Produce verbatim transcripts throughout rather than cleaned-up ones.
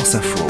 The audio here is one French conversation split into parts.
France Info.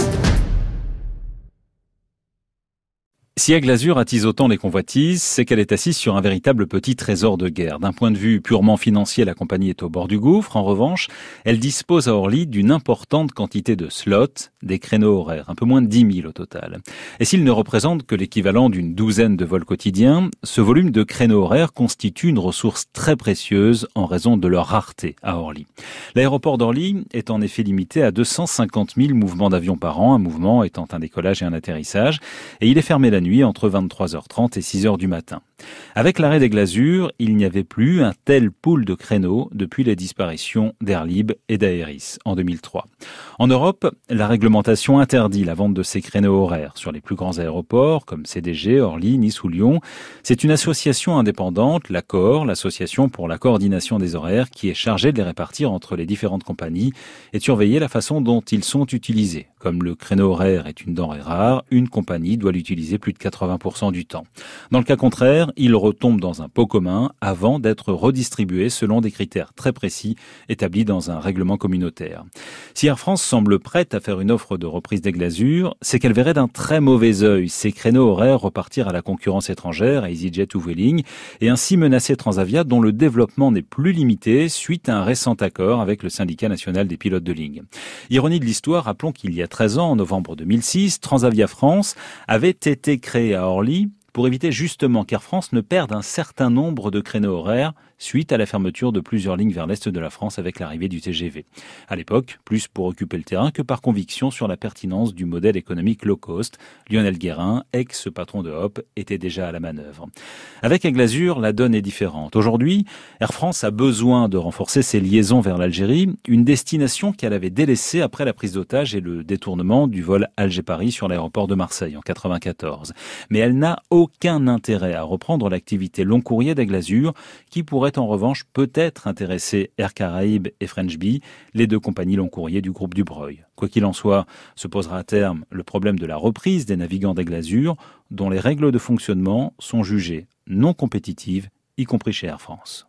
Si Aigle Azur attise autant les convoitises, c'est qu'elle est assise sur un véritable petit trésor de guerre. D'un point de vue purement financier, la compagnie est au bord du gouffre. En revanche, elle dispose à Orly d'une importante quantité de slots, des créneaux horaires, un peu moins de dix mille au total. Et s'ils ne représentent que l'équivalent d'une douzaine de vols quotidiens, ce volume de créneaux horaires constitue une ressource très précieuse en raison de leur rareté à Orly. L'aéroport d'Orly est en effet limité à deux cent cinquante mille mouvements d'avions par an, un mouvement étant un décollage et un atterrissage, et il est fermé la nuit entre vingt-trois heures trente et six heures du matin. Avec l'arrêt d'Aigle Azur, il n'y avait plus un tel pool de créneaux depuis la disparition d'Airlib et d'Aeris en deux mille trois. En Europe, la réglementation interdit la vente de ces créneaux horaires sur les plus grands aéroports comme C D G, Orly, Nice ou Lyon. C'est une association indépendante, l'Accor, l'association pour la coordination des horaires, qui est chargée de les répartir entre les différentes compagnies et de surveiller la façon dont ils sont utilisés. Comme le créneau horaire est une denrée rare, une compagnie doit l'utiliser plus de quatre-vingts pour cent du temps. Dans le cas contraire, il retombe dans un pot commun avant d'être redistribué selon des critères très précis établis dans un règlement communautaire. Si Air France semble prête à faire une offre de reprise d'Aigle Azur, c'est qu'elle verrait d'un très mauvais œil ces créneaux horaires repartir à la concurrence étrangère, à EasyJet ou Vueling, et ainsi menacer Transavia dont le développement n'est plus limité suite à un récent accord avec le syndicat national des pilotes de ligne. Ironie de l'histoire, rappelons qu'il y a treize ans, en novembre deux mille six, Transavia France avait été créé à Orly pour éviter justement qu'Air France ne perde un certain nombre de créneaux horaires suite à la fermeture de plusieurs lignes vers l'est de la France avec l'arrivée du T G V. À l'époque, plus pour occuper le terrain que par conviction sur la pertinence du modèle économique low cost. Lionel Guérin, ex-patron de Hop, était déjà à la manœuvre. Avec Aigle Azur, la donne est différente. Aujourd'hui, Air France a besoin de renforcer ses liaisons vers l'Algérie, une destination qu'elle avait délaissée après la prise d'otage et le détournement du vol Alger-Paris sur l'aéroport de Marseille en quatre-vingt-quatorze. Mais elle n'a aucun intérêt à reprendre l'activité long courrier d'Aigle Azur, qui pourrait en revanche peut-être intéresser Air Caraïbes et French Bee, les deux compagnies long courrier du groupe Dubreuil. Quoi qu'il en soit, se posera à terme le problème de la reprise des navigants d'Aigle Azur, dont les règles de fonctionnement sont jugées non compétitives, y compris chez Air France.